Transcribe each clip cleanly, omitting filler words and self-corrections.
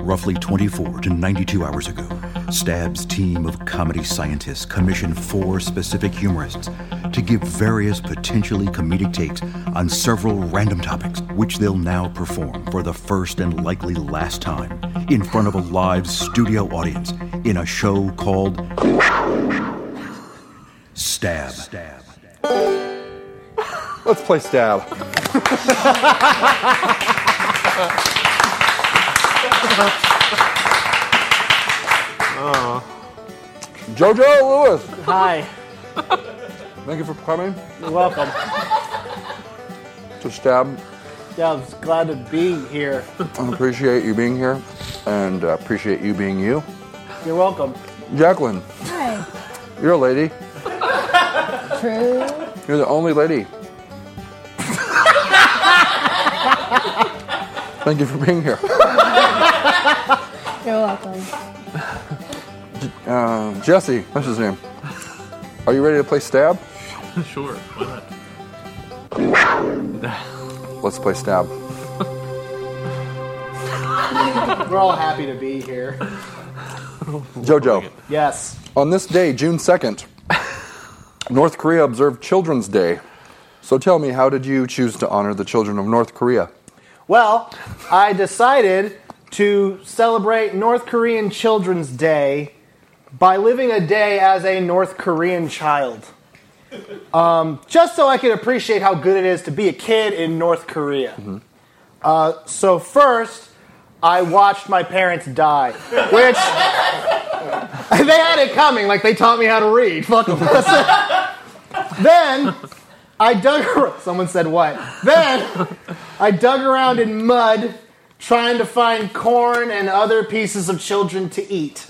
Roughly 24 to 92 hours ago, Stab's team of comedy scientists commissioned 4 specific humorists to give various potentially comedic takes on several random topics, which they'll now perform for the first and likely last time in front of a live studio audience in a show called Stab. Let's play Stab. Jojo Lewis. Hi. Thank you for coming You're welcome. to Stab. Yeah, I was glad to be here. I appreciate you being here and appreciate you being you. You're welcome. Jacqueline, Hi. you're a lady. True. You're the only lady. Thank you for being here. You're welcome. Jesse, what's his name? Are you ready to play Stab? Sure, why not? Let's play Stab. We're all happy to be here. Jojo, Yes. on this day, June 2nd, North Korea observed Children's Day. So tell me, how did you choose to honor the children of North Korea? Well, I decided to celebrate North Korean Children's Day by living a day as a North Korean child. Just so I could appreciate how good it is to be a kid in North Korea. Mm-hmm. So first, I watched my parents die, which they had it coming, like they taught me how to read. Fuck them. Then I dug. Someone said what? Then I dug around in mud, trying to find corn and other pieces of children to eat.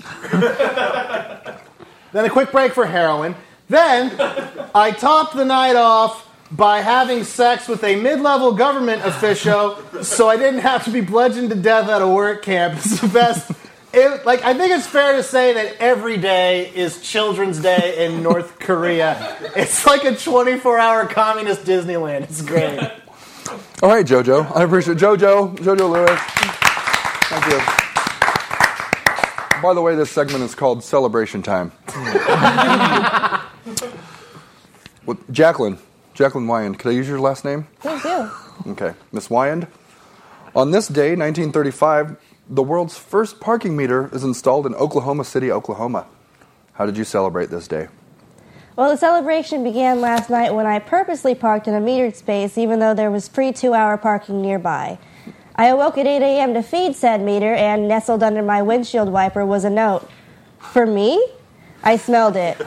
Then a quick break for heroin. Then I topped the night off by having sex with a mid-level government official, so I didn't have to be bludgeoned to death at a work camp. It's the best. I think it's fair to say that every day is Children's Day in North Korea. It's like a 24-hour communist Disneyland. It's great. All right, Jojo. I appreciate Jojo Lewis. Thank you. By the way, this segment is called Celebration Time. With Jacqueline Wyand. Could I use your last name? Please do. Okay. Miss Wyand. On this day, 1935, the world's first parking meter is installed in Oklahoma City, Oklahoma. How did you celebrate this day? Well, the celebration began last night when I purposely parked in a metered space even though there was free 2-hour parking nearby. I awoke at 8 a.m. to feed said meter, and nestled under my windshield wiper was a note. For me? I smelled it.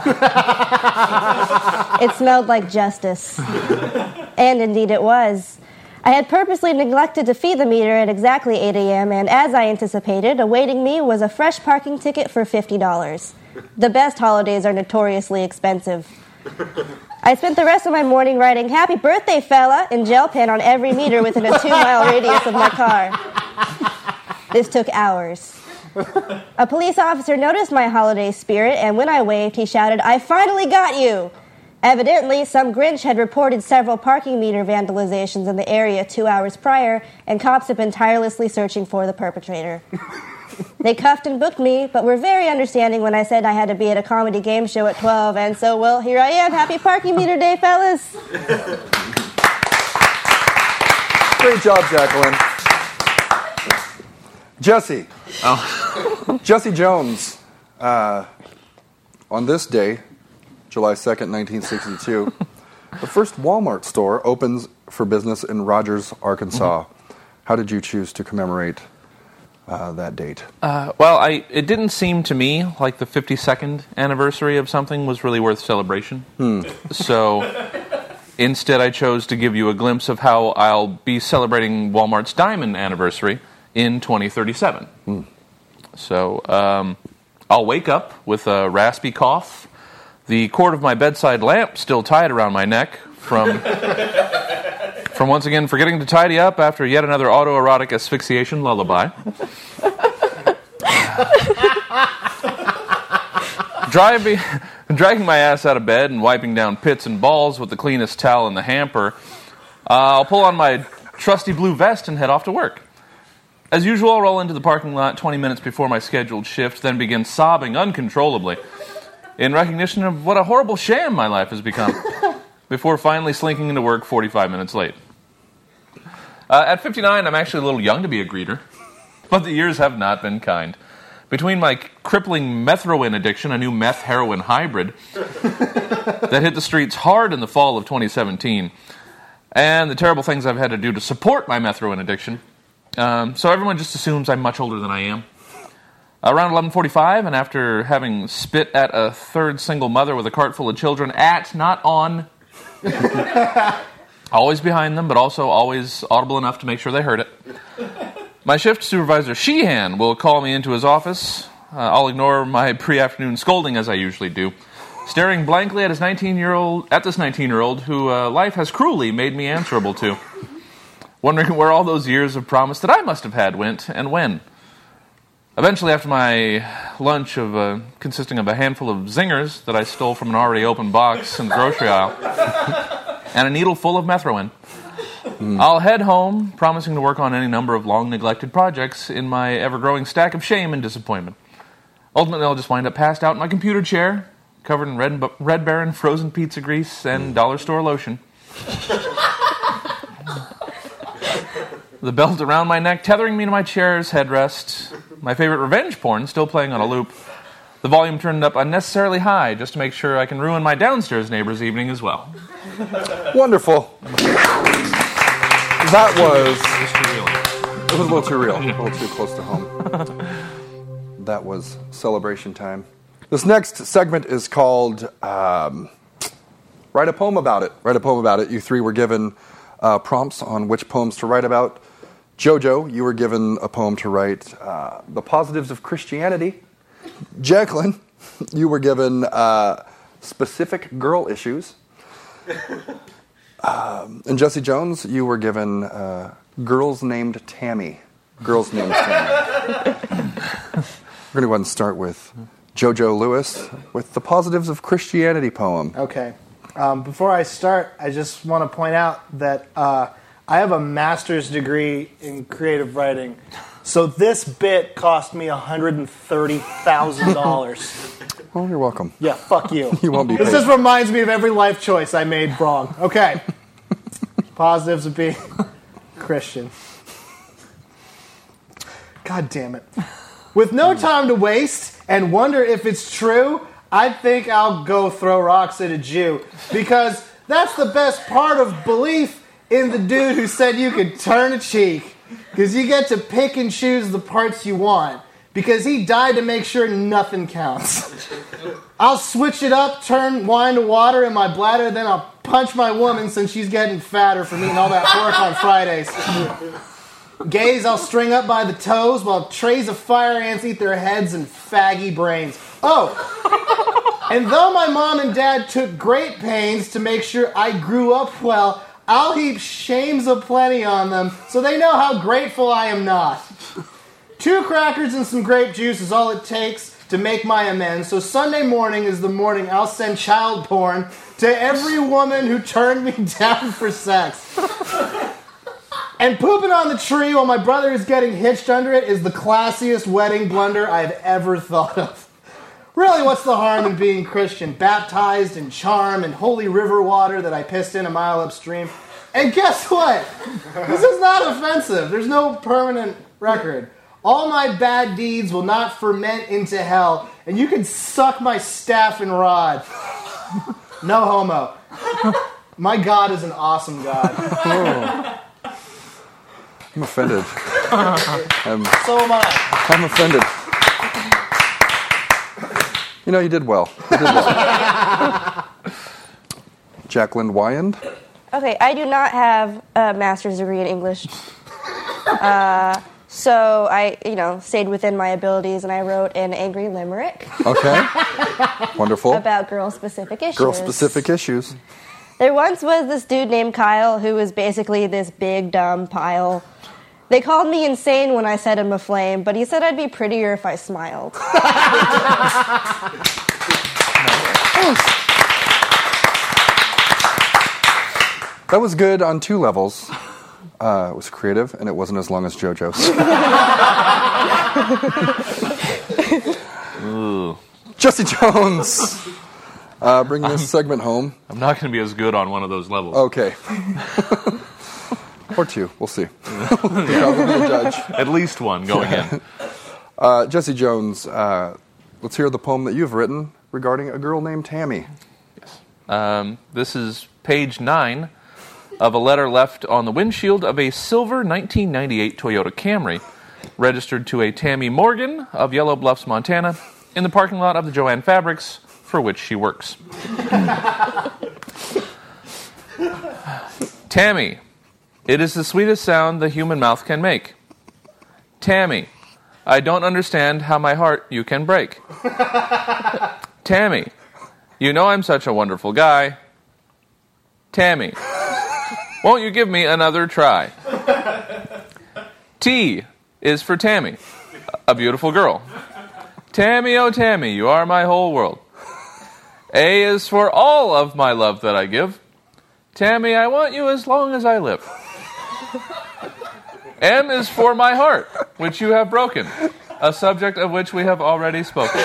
It smelled like justice. And indeed it was. I had purposely neglected to feed the meter at exactly 8 a.m., and as I anticipated, awaiting me was a fresh parking ticket for $50. The best holidays are notoriously expensive. I spent the rest of my morning writing, "Happy birthday, fella," in gel pen on every meter within a 2-mile radius of my car. This took hours. A police officer noticed my holiday spirit, and when I waved, he shouted, "I finally got you!" Evidently, some Grinch had reported several parking meter vandalizations in the area 2 hours prior, and cops have been tirelessly searching for the perpetrator. They cuffed and booked me, but were very understanding when I said I had to be at a comedy game show at 12, and so, well, here I am. Happy Parking Meter Day, fellas. Great job, Jacqueline. Jesse. Jesse Jones. On this day, July 2nd, 1962, the first Walmart store opens for business in Rogers, Arkansas. How did you choose to commemorate that date? It didn't seem to me like the 52nd anniversary of something was really worth celebration. So instead I chose to give you a glimpse of how I'll be celebrating Walmart's diamond anniversary in 2037. So I'll wake up with a raspy cough, the cord of my bedside lamp still tied around my neck from once again forgetting to tidy up after yet another autoerotic asphyxiation lullaby. Dragging my ass out of bed and wiping down pits and balls with the cleanest towel in the hamper, I'll pull on my trusty blue vest and head off to work. As usual, I'll roll into the parking lot 20 minutes before my scheduled shift, then begin sobbing uncontrollably in recognition of what a horrible sham my life has become, before finally slinking into work 45 minutes late. At 59, I'm actually a little young to be a greeter, but the years have not been kind. Between my crippling methroin addiction, a new meth-heroin hybrid that hit the streets hard in the fall of 2017, and the terrible things I've had to do to support my methroin addiction, so everyone just assumes I'm much older than I am. Around 11:45, and after having spit at a third single mother with a cart full of children at, not on, always behind them, but also always audible enough to make sure they heard it, my shift supervisor, Sheehan, will call me into his office. I'll ignore my pre-afternoon scolding as I usually do, staring blankly at this 19-year-old who life has cruelly made me answerable to, wondering where all those years of promise that I must have had went and when. Eventually, after my lunch consisting of a handful of zingers that I stole from an already open box in the grocery aisle and a needle full of methroin, I'll head home, promising to work on any number of long-neglected projects in my ever-growing stack of shame and disappointment. Ultimately, I'll just wind up passed out in my computer chair, covered in Red Baron frozen pizza grease and dollar store lotion. The belt around my neck tethering me to my chair's headrest, my favorite revenge porn still playing on a loop, the volume turned up unnecessarily high just to make sure I can ruin my downstairs neighbor's evening as well. Wonderful. That was... It was a little too real. A little too close to home. That was celebration time. This next segment is called Write a Poem About It. Write a Poem About It. You three were given prompts on which poems to write about. Jojo, you were given a poem to write The Positives of Christianity. Jacqueline, you were given specific girl issues. And Jesse Jones, you were given Girls Named Tammy. Girls Named Tammy. We're going to go ahead and start with Jojo Lewis with the Positives of Christianity poem. Okay. Before I start, I just want to point out that I have a master's degree in creative writing. So this bit cost me $130,000. Oh, you're welcome. Yeah, fuck you. You won't be paid. This just reminds me of every life choice I made wrong. Okay. Positives of being Christian. God damn it. With no time to waste and wonder if it's true, I think I'll go throw rocks at a Jew. Because that's the best part of belief in the dude who said you could turn a cheek. Because you get to pick and choose the parts you want. Because he died to make sure nothing counts. I'll switch it up, turn wine to water in my bladder, then I'll punch my woman since she's getting fatter from eating all that pork on Fridays. Gays I'll string up by the toes while trays of fire ants eat their heads and faggy brains. Oh, and though my mom and dad took great pains to make sure I grew up well, I'll heap shames aplenty on them so they know how grateful I am not. 2 crackers and some grape juice is all it takes to make my amends. So Sunday morning is the morning I'll send child porn to every woman who turned me down for sex. And pooping on the tree while my brother is getting hitched under it is the classiest wedding blunder I've ever thought of. Really, what's the harm in being Christian? Baptized in charm and holy river water that I pissed in a mile upstream. And guess what? This is not offensive. There's no permanent record. All my bad deeds will not ferment into hell, and you can suck my staff and rod. No homo. My God is an awesome God. Oh. I'm offended. So am I. I'm offended. You know, you did well. You did well. Jacqueline Wyand. Okay, I do not have a master's degree in English. So I, stayed within my abilities, and I wrote an angry limerick. Okay. Wonderful. About girl-specific issues. Girl-specific issues. There once was this dude named Kyle who was basically this big, dumb pile. They called me insane when I set him aflame, but he said I'd be prettier if I smiled. That was good on 2 levels. It was creative, and it wasn't as long as JoJo's. Jesse Jones, bringing this segment home. I'm not going to be as good on one of those levels. Okay. Or two, we'll see. I'll be the judge. At least one going in. Jesse Jones, let's hear the poem that you've written regarding a girl named Tammy. This is page 9 of a letter left on the windshield of a silver 1998 Toyota Camry, registered to a Tammy Morgan of Yellow Bluffs, Montana, in the parking lot of the Joanne Fabrics, for which she works. Tammy, it is the sweetest sound the human mouth can make. Tammy, I don't understand how my heart you can break. Tammy, you know I'm such a wonderful guy. Tammy, won't you give me another try? T is for Tammy, a beautiful girl. Tammy, oh Tammy, you are my whole world. A is for all of my love that I give. Tammy, I want you as long as I live. M is for my heart, which you have broken, a subject of which we have already spoken.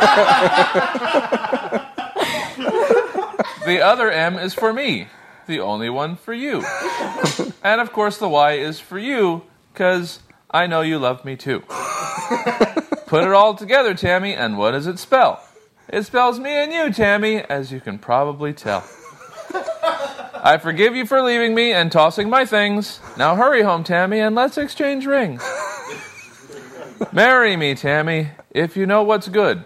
The other M is for me, the only one for you. And of course the Y is for you, 'cause I know you love me too. Put it all together, Tammy, and what does it spell? It spells me and you, Tammy, as you can probably tell. I forgive you for leaving me and tossing my things. Now hurry home, Tammy, and let's exchange rings. Marry me, Tammy, if you know what's good.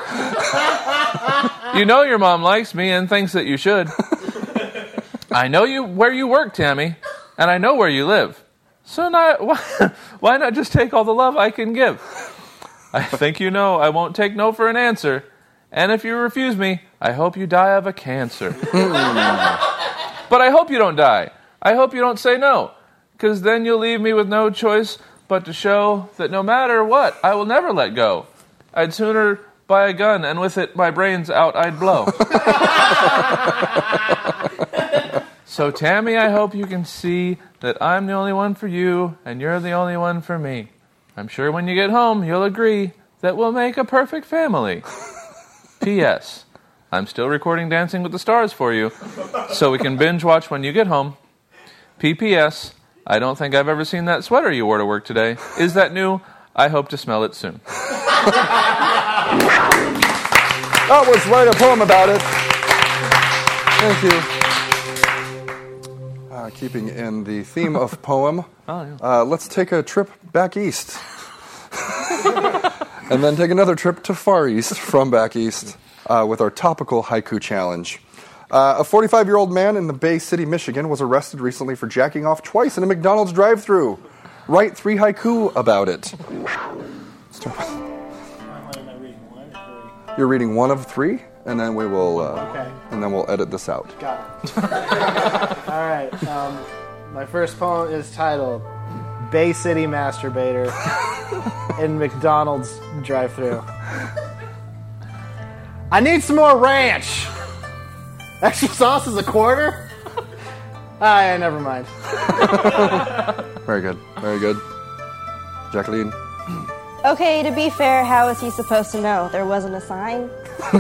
You know your mom likes me and thinks that you should. I know where you work, Tammy, and I know where you live. So why not just take all the love I can give? I think you know I won't take no for an answer. And if you refuse me, I hope you die of a cancer. But I hope you don't die. I hope you don't say no. 'Cause then you'll leave me with no choice but to show that no matter what, I will never let go. I'd sooner buy a gun and with it my brains out I'd blow. So Tammy, I hope you can see that I'm the only one for you and you're the only one for me. I'm sure when you get home you'll agree that we'll make a perfect family. P.S. I'm still recording Dancing with the Stars for you, so we can binge watch when you get home. P.P.S. I don't think I've ever seen that sweater you wore to work today. Is that new? I hope to smell it soon. That was write a poem about it. Thank you. Keeping in the theme of poem, let's take a trip back east. And then take another trip to Far East from back east with our topical haiku challenge. A 45-year-old man in the Bay City, Michigan was arrested recently for jacking off twice in a McDonald's drive-thru. Write 3 haiku about it. You're reading 1 of 3, and then we will, and then we'll edit this out. Got it. All right. My first poem is titled "Bay City Masturbator" in McDonald's drive-thru. I need some more ranch. Extra sauce is a quarter? Never mind. Very good. Very good. Jacqueline? Okay, to be fair, how is he supposed to know? There wasn't a sign?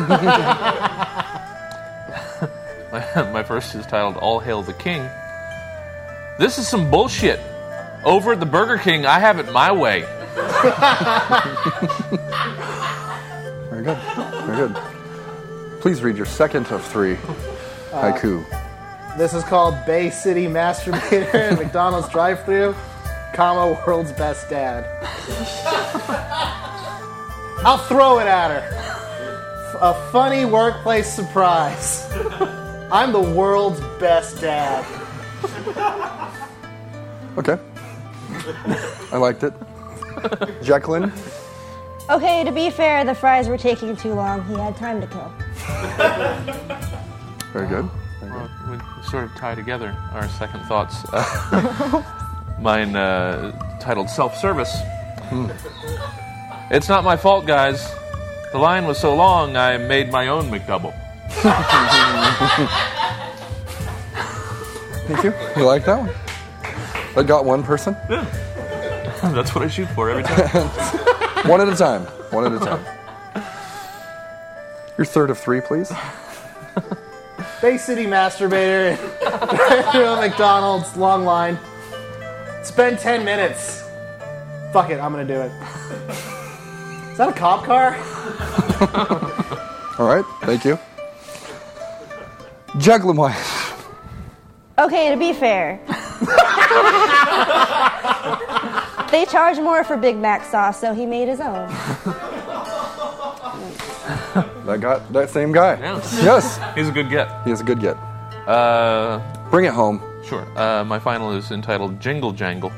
My first is titled All Hail the King. This is some bullshit. Over at the Burger King, I have it my way. Very good. Very good. Please read your second of 3 haiku. This is called Bay City Masturbator in McDonald's drive-thru, comma, world's best dad. I'll throw it at her. A funny workplace surprise. I'm the world's best dad. Okay. I liked it. Jacqueline? Okay, to be fair, the fries were taking too long. He had time to kill. Very good. We sort of tie together our second thoughts. Mine titled Self-Service. It's not my fault, guys. The line was so long, I made my own McDouble. Thank you. You like that one? That got one person? That's what I shoot for every time. One at a time. One at a time. Your third of three, please. Bay City masturbator at McDonald's, long line. Spend 10 minutes. Fuck it, I'm gonna do it. Is that a cop car? All right, thank you. Jacqueline White. Okay, to be fair, they charge more for Big Mac sauce, so he made his own. That same guy. Yeah. Yes. He's a good get. He is a good get. Uh, Bring it home. Sure. My final is entitled Jingle Jangle.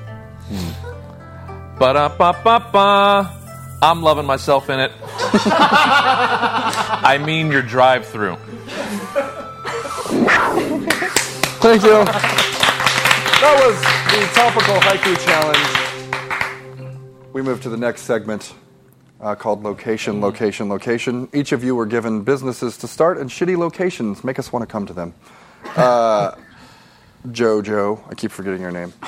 Ba-da-ba-ba-ba. I'm loving myself in it. I mean your drive-through. Thank you. That was the topical haiku challenge. We move to the next segment called Location, Location, Location. Each of you were given businesses to start and shitty locations. Make us want to come to them. Jojo, I keep forgetting your name.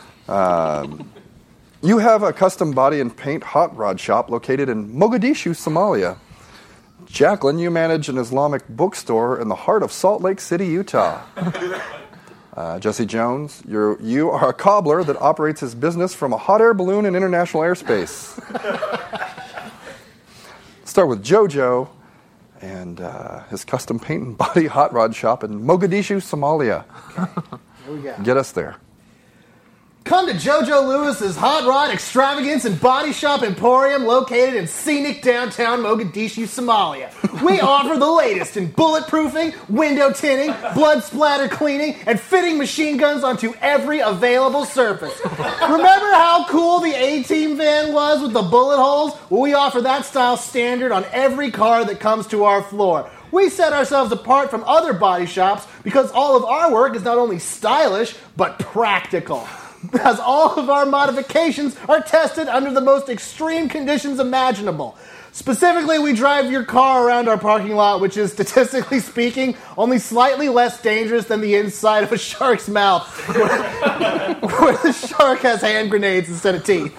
You have a custom body and paint hot rod shop located in Mogadishu, Somalia. Jacqueline, you manage an Islamic bookstore in the heart of Salt Lake City, Utah. Jesse Jones, you are a cobbler that operates his business from a hot air balloon in international airspace. Start with Jojo and his custom paint and body hot rod shop in Mogadishu, Somalia. Here we go. Get us there. Come to JoJo Lewis's Hot Rod Extravagance and Body Shop Emporium located in scenic downtown Mogadishu, Somalia. We offer the latest in bulletproofing, window tinting, blood splatter cleaning, and fitting machine guns onto every available surface. Remember how cool the A-Team van was with the bullet holes? Well, we offer that style standard on every car that comes to our floor. We set ourselves apart from other body shops because all of our work is not only stylish, but practical. Because all of our modifications are tested under the most extreme conditions imaginable. Specifically, we drive your car around our parking lot, which is, statistically speaking, only slightly less dangerous than the inside of a shark's mouth, where the shark has hand grenades instead of teeth.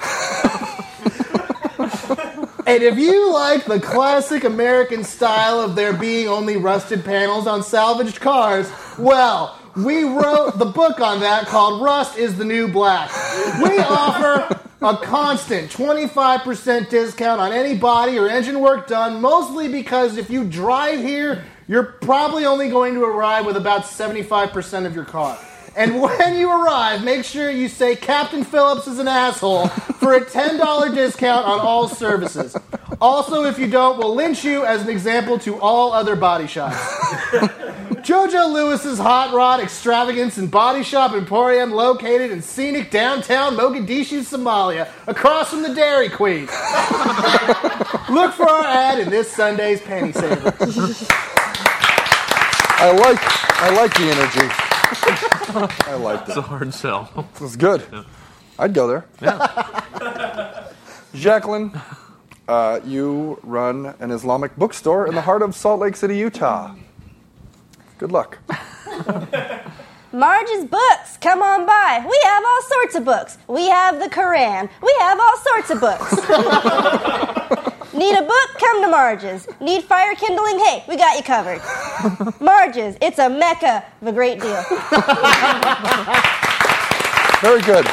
And if you like the classic American style of there being only rusted panels on salvaged cars, well, we wrote the book on that called Rust is the New Black. We offer a constant 25% discount on any body or engine work done, mostly because if you drive here, you're probably only going to arrive with about 75% of your car. And when you arrive, make sure you say Captain Phillips is an asshole for a $10 discount on all services. Also, if you don't, we'll lynch you as an example to all other body shops. JoJo Lewis's Hot Rod Extravagance and Body Shop Emporium located in scenic downtown Mogadishu, Somalia, across from the Dairy Queen. Look for our ad in this Sunday's Penny Saver. I like the energy. I liked It's it. a hard sell. It was good. Yeah. I'd go there. Yeah. Jacqueline, you run an Islamic bookstore in the heart of Salt Lake City, Utah. Good luck. Marge's Books, come on by. We have all sorts of books. We have the Quran. We have all sorts of books. Need a book? Come to Marge's. Need fire kindling? Hey, we got you covered. Marge's, it's a mecca of a great deal. Very good.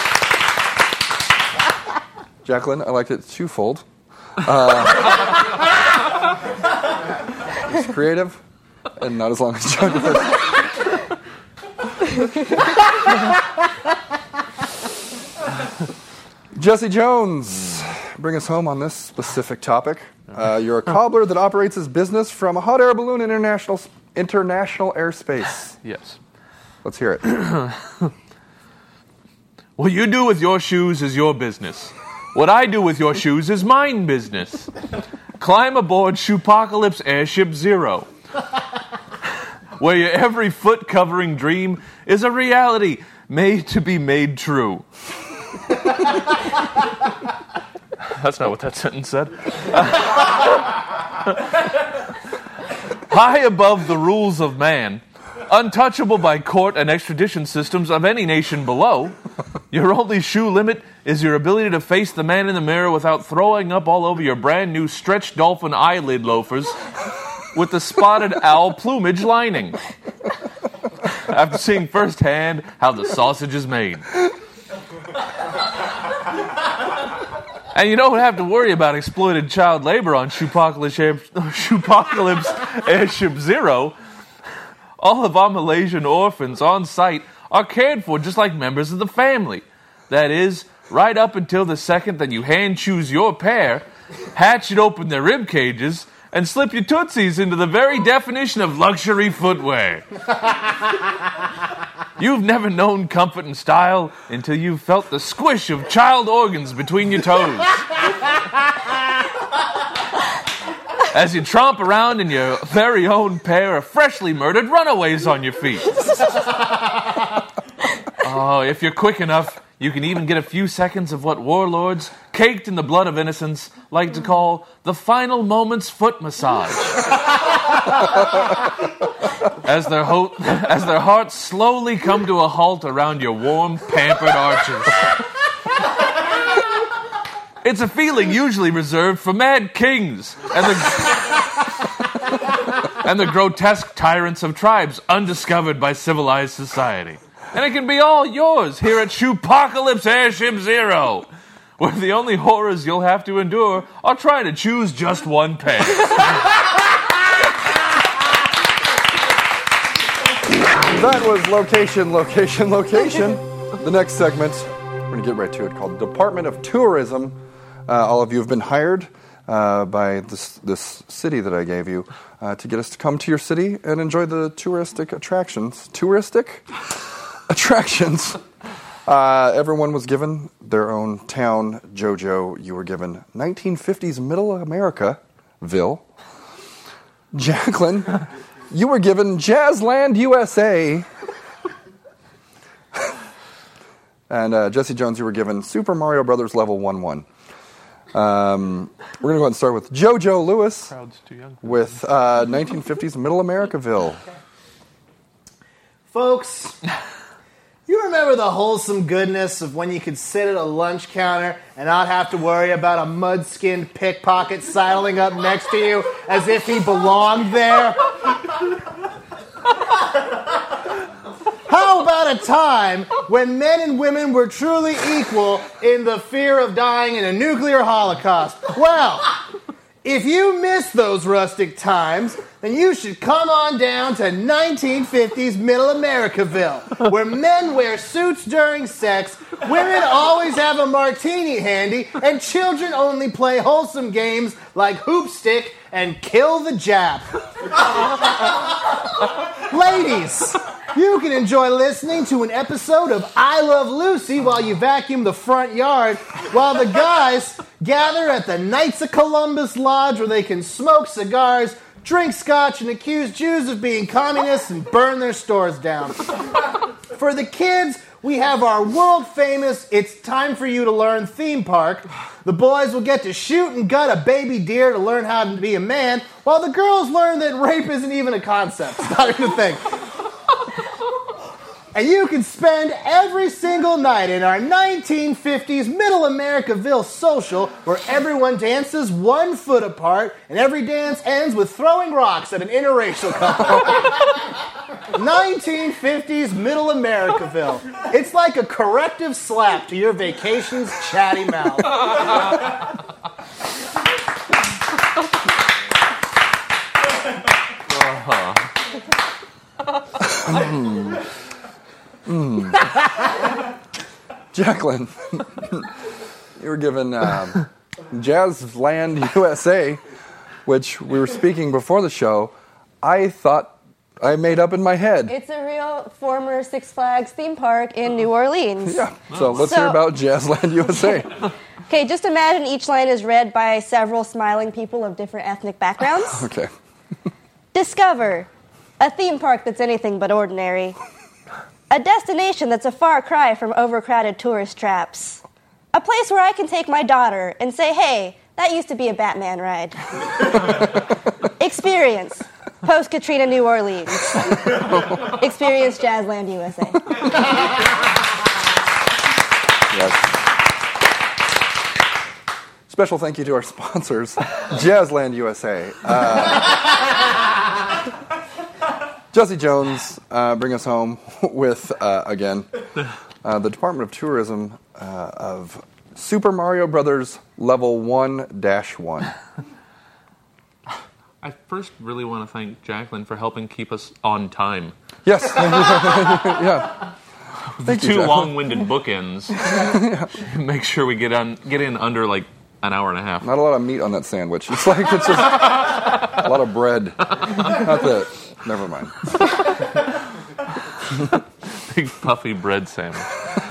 Jacqueline, I liked it twofold. It's creative and not as long as Jonathan. Jesse Jones, bring us home on this specific topic. You're a cobbler that operates his business from a hot air balloon in international airspace. Yes. Let's hear it. What you do with your shoes is your business. What I do with your shoes is mine business. Climb aboard Shoepocalypse Airship Zero, where your every foot-covering dream is a reality made to be made true. That's not what that sentence said. High above the rules of man, untouchable by court and extradition systems of any nation below, Your only shoe limit is your ability to face the man in the mirror without throwing up all over your brand new stretched dolphin eyelid loafers with the spotted owl plumage lining. After seeing firsthand how the sausage is made. And you don't have to worry about exploited child labor on Shoepocalypse Airship Zero. All of our Malaysian orphans on site are cared for just like members of the family. That is, right up until the second that you hand choose your pair, hatchet open their rib cages, and slip your tootsies into the very definition of luxury footwear. You've never known comfort and style until you've felt the squish of child organs between your toes. As you tromp around in your very own pair of freshly murdered runaways on your feet. Oh, if you're quick enough, you can even get a few seconds of what warlords, caked in the blood of innocence, like to call the final moments foot massage. As their hearts slowly come to a halt around your warm, pampered arches. It's a feeling usually reserved for mad kings and the grotesque tyrants of tribes undiscovered by civilized society. And it can be all yours here at Shoepocalypse Airship Zero, where the only horrors you'll have to endure are trying to choose just one pair. That was Location. The next segment, we're going to get right to it, called Department of Tourism. All of you have been hired by this city that I gave you to get us to come to your city and enjoy the touristic attractions. Everyone was given their own town. JoJo, you were given 1950s Middle America-ville. Jacqueline, you were given Jazzland, USA. And Jesse Jones, you were given Super Mario Brothers Level 1-1. We're going to go ahead and start with JoJo Lewis with 1950s Middle America-ville. Folks, you remember the wholesome goodness of when you could sit at a lunch counter and not have to worry about a mud-skinned pickpocket sidling up next to you as if he belonged there? How about a time when men and women were truly equal in the fear of dying in a nuclear holocaust? Well, if you miss those rustic times, then you should come on down to 1950s Middle America-ville, where men wear suits during sex, women always have a martini handy, and children only play wholesome games like Hoopstick and Kill the Jap. Ladies, you can enjoy listening to an episode of I Love Lucy while you vacuum the front yard, while the guys gather at the Knights of Columbus Lodge where they can smoke cigars, drink scotch, and accuse Jews of being communists and burn their stores down. For the kids, we have our world-famous It's Time for You to Learn theme park. The boys will get to shoot and gut a baby deer to learn how to be a man, while the girls learn that rape isn't even a concept. It's not even a thing. And you can spend every single night in our 1950s Middle America-ville social where everyone dances 1 foot apart and every dance ends with throwing rocks at an interracial couple. 1950s Middle America-ville. It's like a corrective slap to your vacation's chatty mouth. Jacqueline, you were given Jazzland, USA, which we were speaking before the show. I thought I made up in my head. It's a real former Six Flags theme park in New Orleans. Yeah, so let's hear about Jazzland, USA. Okay, just imagine each line is read by several smiling people of different ethnic backgrounds. Okay. Discover a theme park that's anything but ordinary. A destination that's a far cry from overcrowded tourist traps. A place where I can take my daughter and say, hey, that used to be a Batman ride. Experience post-Katrina New Orleans. Experience Jazzland, USA. Yes. Special thank you to our sponsors, Jazzland USA. Jesse Jones, bring us home with, again, the Department of Tourism of Super Mario Brothers Level 1-1. I first really want to thank Jacqueline for helping keep us on time. Yes. Yeah. Thank you, Two Jacqueline. long-winded bookends. Make sure we get in under like an hour and a half. Not a lot of meat on that sandwich. It's just a lot of bread. That's it. Never mind. Big puffy bread sandwich.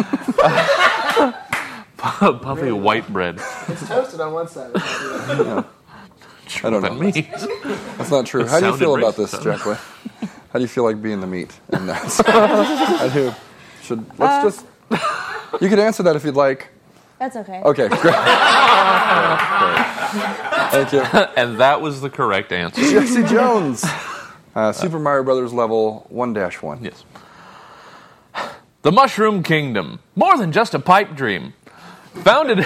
Puffy white bread. It's toasted on one side. Yeah. I don't know. Me. That's not true. How do you feel about this, Jacqueline? How do you feel like being the meat in that? I do. You can answer that if you'd like. That's okay. Okay, great. Great. Thank you. And that was the correct answer. Jesse Jones. Super Mario Brothers Level 1-1. Yes. The Mushroom Kingdom. More than just a pipe dream. Founded in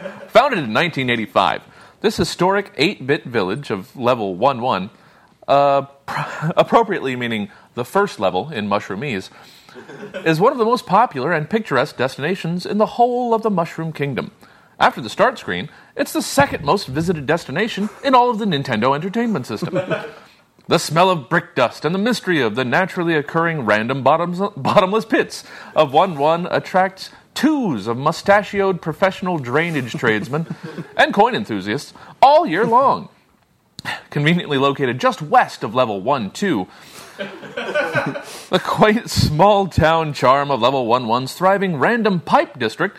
1985, this historic 8-bit village of Level 1-1, appropriately meaning the first level in Mushroomese, is one of the most popular and picturesque destinations in the whole of the Mushroom Kingdom. After the start screen, it's the second most visited destination in all of the Nintendo Entertainment System. The smell of brick dust and the mystery of the naturally occurring random bottomless pits of 1-1 attracts twos of mustachioed professional drainage tradesmen and coin enthusiasts all year long. Conveniently located just west of Level 1-2, the quaint small-town charm of Level 1-1's thriving random pipe district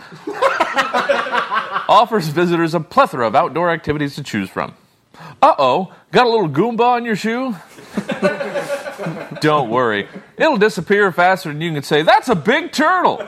offers visitors a plethora of outdoor activities to choose from. Uh-oh, got a little Goomba on your shoe? Don't worry, it'll disappear faster than you can say, "That's a big turtle!"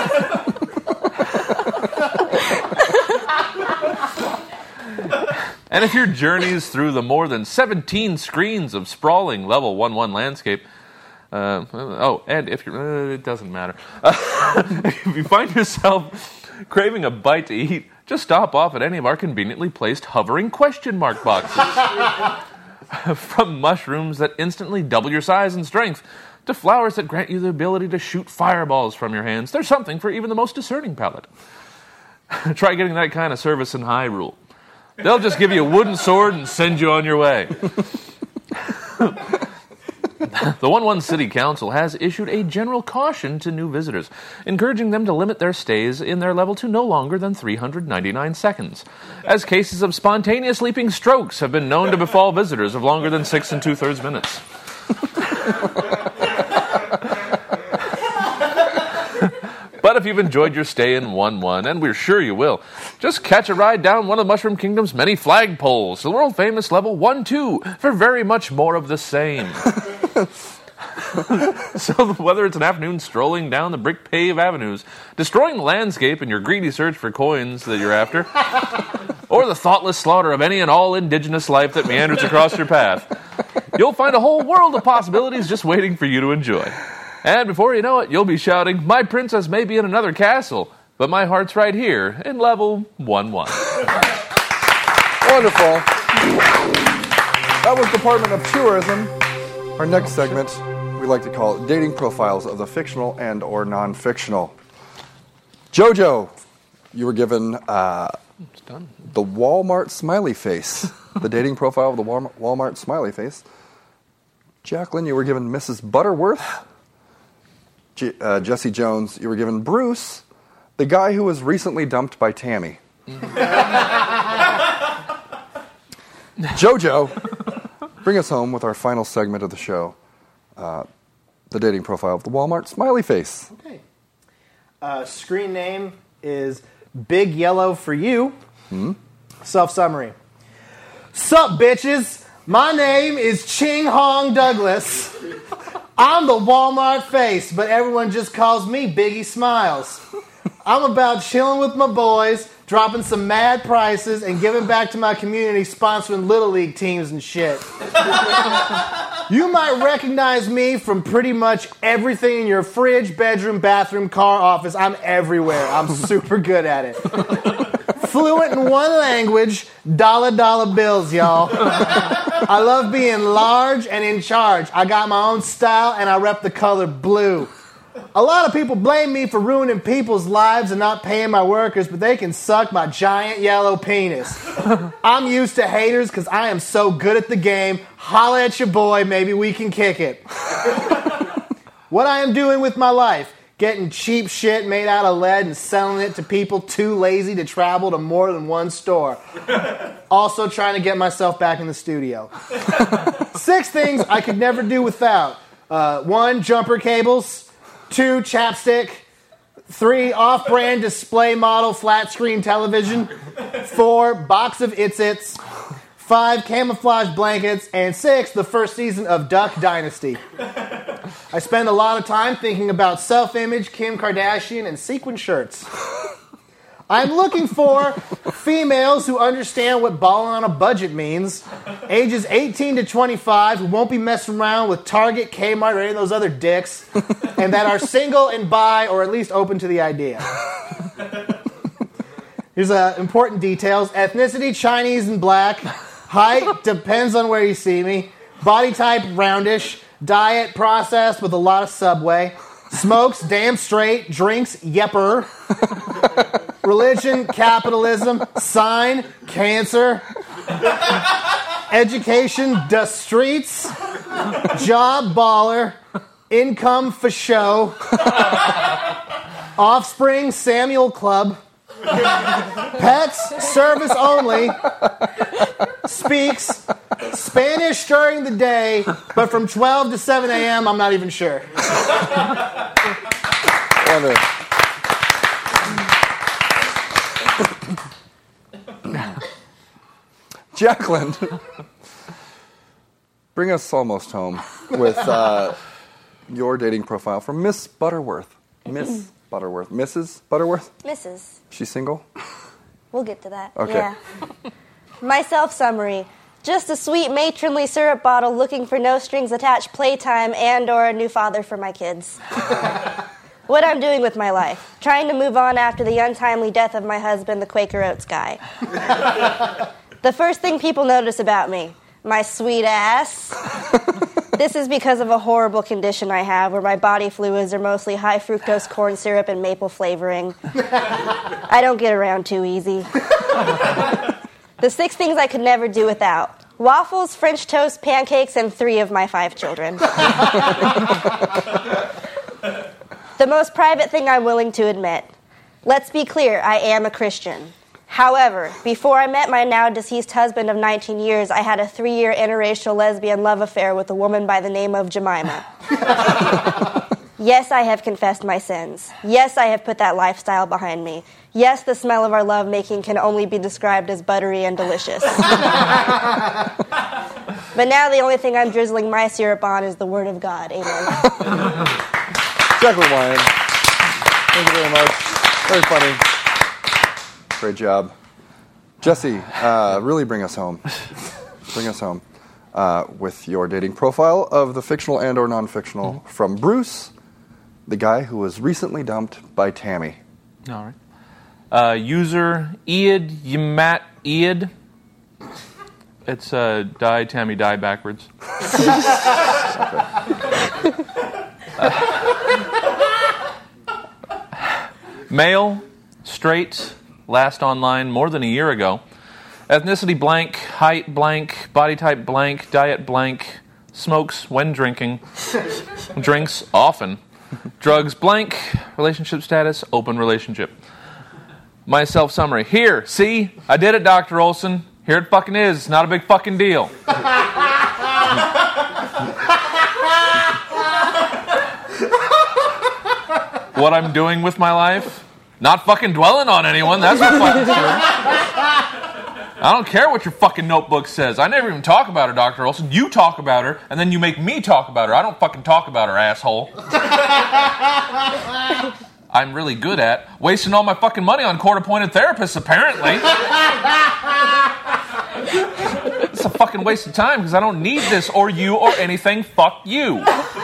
And if your journeys through the more than 17 screens of sprawling Level 1-1 landscape, and if you're, it doesn't matter. If you find yourself craving a bite to eat, just stop off at any of our conveniently placed hovering question mark boxes. From mushrooms that instantly double your size and strength, to flowers that grant you the ability to shoot fireballs from your hands, there's something for even the most discerning palate. Try getting that kind of service in Hyrule. They'll just give you a wooden sword and send you on your way. The 1-1 City Council has issued a general caution to new visitors, encouraging them to limit their stays in their level to no longer than 399 seconds, as cases of spontaneous leaping strokes have been known to befall visitors of longer than 6 2/3 minutes. But if you've enjoyed your stay in 1-1, and we're sure you will, just catch a ride down one of Mushroom Kingdom's many flagpoles to the world-famous Level 1-2 for very much more of the same. So whether it's an afternoon strolling down the brick-paved avenues, destroying the landscape in your greedy search for coins that you're after, or the thoughtless slaughter of any and all indigenous life that meanders across your path, you'll find a whole world of possibilities just waiting for you to enjoy. And before you know it, you'll be shouting, "My princess may be in another castle, but my heart's right here in Level 1-1. Wonderful. That was Department of Tourism. Our next segment, we like to call it Dating Profiles of the Fictional and or Non-Fictional. Jojo, you were given the Walmart smiley face. The dating profile of the Walmart smiley face. Jacqueline, you were given Mrs. Butterworth. Jesse Jones, you were given Bruce, the guy who was recently dumped by Tammy. Jojo, bring us home with our final segment of the show, the dating profile of the Walmart smiley face. Okay. Screen name is Big Yellow for You. Self-summary. Sup, bitches? My name is Ching Hong Douglas. I'm the Walmart face, but everyone just calls me Biggie Smiles. I'm about chilling with my boys, dropping some mad prices, and giving back to my community, sponsoring Little League teams and shit. You might recognize me from pretty much everything in your fridge, bedroom, bathroom, car, office. I'm everywhere. I'm super good at it. Fluent in one language, dollar bills, y'all. I love being large and in charge. I got my own style, and I rep the color blue. A lot of people blame me for ruining people's lives and not paying my workers, but they can suck my giant yellow penis. I'm used to haters because I am so good at the game. Holla at your boy, maybe we can kick it. What I am doing with my life, getting cheap shit made out of lead and selling it to people too lazy to travel to more than one store. Also trying to get myself back in the studio. 6 things I could never do without. 1, jumper cables. 2, chapstick. 3, off-brand display model flat screen television. 4, box of It's-Its. 5, camouflage blankets. And 6, the first season of Duck Dynasty. I spend a lot of time thinking about self-image, Kim Kardashian, and sequin shirts. I'm looking for females who understand what balling on a budget means, ages 18 to 25, who won't be messing around with Target, Kmart, or any of those other dicks, and that are single and bi, or at least open to the idea. Here's important details. Ethnicity, Chinese and black. Height, depends on where you see me. Body type, roundish. Diet, processed with a lot of Subway. Smokes, damn straight. Drinks, yepper. Religion, capitalism. Sign, Cancer. Education, the streets. Job, baller. Income, for show. Offspring, Samuel Club. Pets, service only. Speaks Spanish during the day, but from 12 to 7 a.m., I'm not even sure. Jacqueline, bring us almost home with your dating profile from Miss Butterworth. Miss Butterworth. Mrs. Butterworth? Mrs. She's single? We'll get to that. Okay. Yeah. My self-summary. Just a sweet matronly syrup bottle looking for no strings attached playtime and or a new father for my kids. What I'm doing with my life. Trying to move on after the untimely death of my husband, the Quaker Oats guy. The first thing people notice about me. My sweet ass. This is because of a horrible condition I have where my body fluids are mostly high fructose corn syrup and maple flavoring. I don't get around too easy. The 6 things I could never do without. Waffles, French toast, pancakes, and 3 of my 5 children. The most private thing I'm willing to admit. Let's be clear, I am a Christian. However, before I met my now deceased husband of 19 years, I had a 3-year interracial lesbian love affair with a woman by the name of Jemima. Yes, I have confessed my sins. Yes, I have put that lifestyle behind me. Yes, the smell of our lovemaking can only be described as buttery and delicious. But now the only thing I'm drizzling my syrup on is the Word of God. Amen. Jacqueline Wyan, thank you very much. Very funny. Great job. Jesse, really bring us home. Bring us home with your dating profile of the fictional and or non-fictional from Bruce, the guy who was recently dumped by Tammy. All right. User Eid Yamat Eid. It's die Tammy die backwards. Male, straight, last online more than a year ago. Ethnicity blank, height blank, body type blank, diet blank, smokes when drinking, drinks often, drugs blank, relationship status, open relationship. My self-summary. Here, see? I did it, Dr. Olson. Here it fucking is. It's not a big fucking deal. What I'm doing with my life? Not fucking dwelling on anyone. That's for fucking sure. I don't care what your fucking notebook says. I never even talk about her, Dr. Olson. You talk about her, and then you make me talk about her. I don't fucking talk about her, asshole. I'm really good at wasting all my fucking money on court-appointed therapists, apparently. It's a fucking waste of time because I don't need this or you or anything. Fuck you.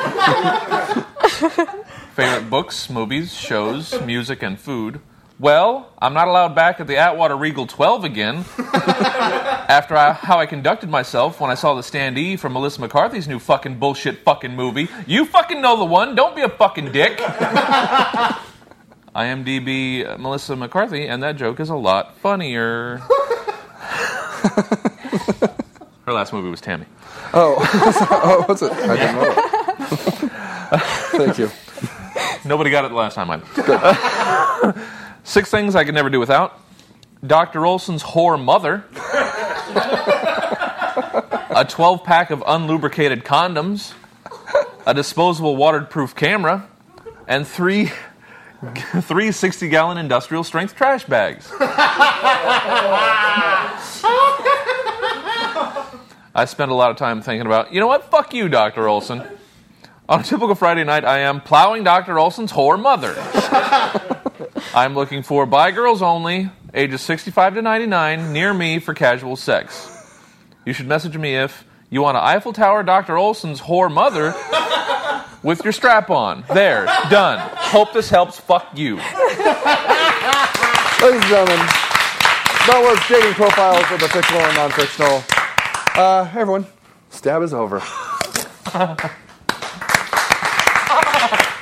Favorite books, movies, shows, music, and food. Well, I'm not allowed back at the Atwater Regal 12 again after how I conducted myself when I saw the standee from Melissa McCarthy's new fucking bullshit fucking movie. You fucking know the one. Don't be a fucking dick. IMDb Melissa McCarthy, and that joke is a lot funnier. Her last movie was Tammy. Oh, what's it? I didn't know it. Thank you. Nobody got it the last time I. 6 things I could never do without. Dr. Olson's whore mother. A 12-pack of unlubricated condoms. A disposable waterproof camera. And 3 60-gallon industrial strength trash bags. I spend a lot of time thinking about, you know what? Fuck you, Dr. Olson. On a typical Friday night, I am plowing Dr. Olson's whore mother. I'm looking for bi girls only, ages 65 to 99, near me for casual sex. You should message me if you want an Eiffel Tower Dr. Olson's whore mother with your strap on. There, done. Hope this helps. Fuck you. Ladies and gentlemen, that was Dating Profiles of the Fictional and Non-Fictional. Hey everyone, stab is over.